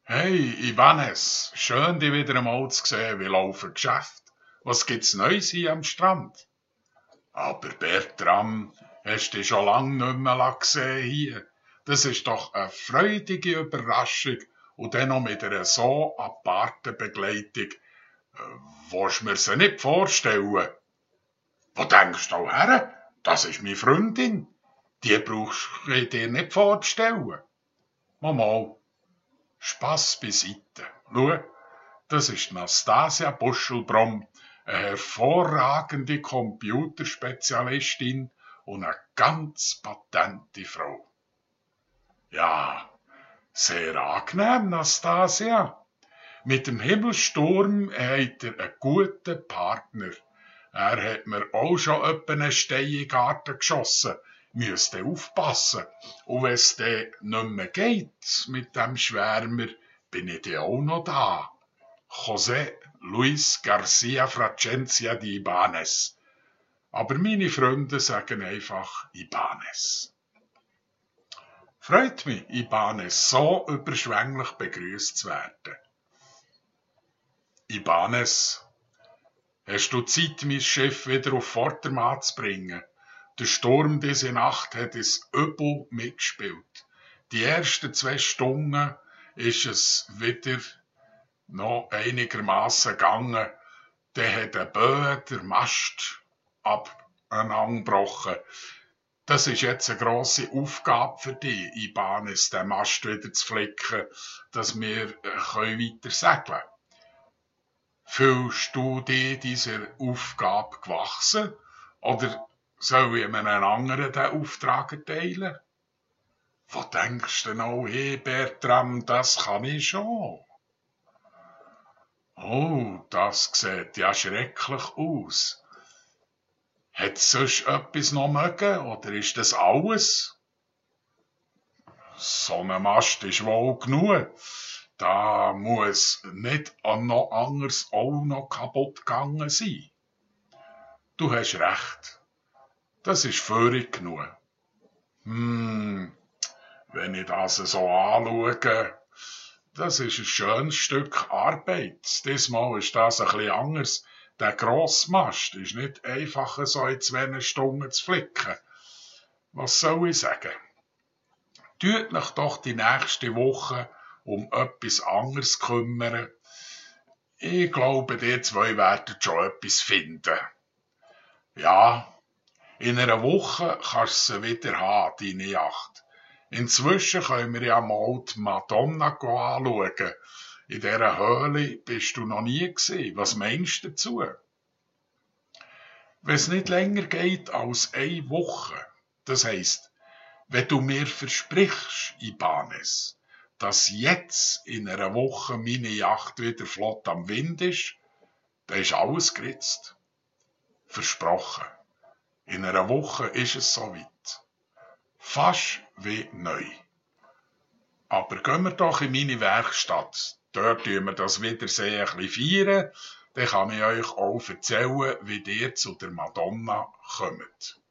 Hey, Ibanez, schön, dich wieder einmal zu sehen. Wie laufen Geschäft? Was gibt's Neues hier am Strand? Aber Bertram, hast du dich schon lange nicht mehr gesehen hier? Das ist doch eine freudige Überraschung und dann noch mit einer so aparten Begleitung. Willst du mir sie nicht vorstellen? Wo denkst du her? Das ist meine Freundin. Die brauchst du dir nicht vorzustellen. Mal, Spass beiseite. Schau, das ist Nastasia Buschelbrom, eine hervorragende Computerspezialistin und eine ganz patente Frau. Ja, sehr angenehm, Nastasia. Mit dem Himmelsturm hat er einen guten Partner. Er hat mir auch schon etwa einen Stein in den Garten geschossen. Müsste aufpassen. Und wenn es dann nicht mehr geht mit dem Schwärmer, bin ich dann auch noch da. José Luis García Fracencia de Ibanez. Aber meine Freunde sagen einfach Ibanez. Freut mich, Ibanez so überschwänglich begrüßt zu werden. Ibanez, hast du Zeit, mein Schiff wieder auf Vordermann zu bringen? Der Sturm diese Nacht hat es übel mitgespielt. Die ersten 2 Stunden ist es wieder noch einigermaßen gegangen. Dann hat der Böe der Mast abeinandergebrochen. Das ist jetzt eine grosse Aufgabe für dich, Ibanez, den Mast wieder zu flicken, dass wir weiter segeln können. Fühlst du dich dieser Aufgabe gewachsen? Oder soll ich einem anderen den Auftrag erteilen? Wo denkst du denn auch, hey Bertram, das kann ich schon? Oh, das sieht ja schrecklich aus. Hat sonst etwas noch mögen, oder ist das alles? So ein Mast ist wohl genug. Da muss nicht noch anders auch noch kaputt gegangen sein. Du hast recht. Das ist völlig genug. Wenn ich das so anschaue, das ist ein schönes Stück Arbeit. Diesmal ist das ein bisschen anders. Der Grossmast ist nicht einfach so in 2 Stunden zu flicken. Was soll ich sagen? Tut euch doch die nächste Woche um etwas anderes kümmern. Ich glaube, die 2 werden schon etwas finden. Ja, in einer Woche kannst du sie wieder haben, deine Yacht. Inzwischen können wir ja mal die Madonna anschauen. In dieser Höhle bist du noch nie gewesen. Was meinst du dazu? Wenn es nicht länger geht als 1 Woche, das heisst, wenn du mir versprichst, Ibanez, dass jetzt in einer Woche meine Yacht wieder flott am Wind ist, dann ist alles geritzt. Versprochen. In einer Woche ist es soweit. Fast wie neu. Aber gehen wir doch in meine Werkstatt. Dort tun wir das Wiedersehen ein bisschen feiern. Dann kann ich euch auch erzählen, wie ihr zu der Madonna kommt.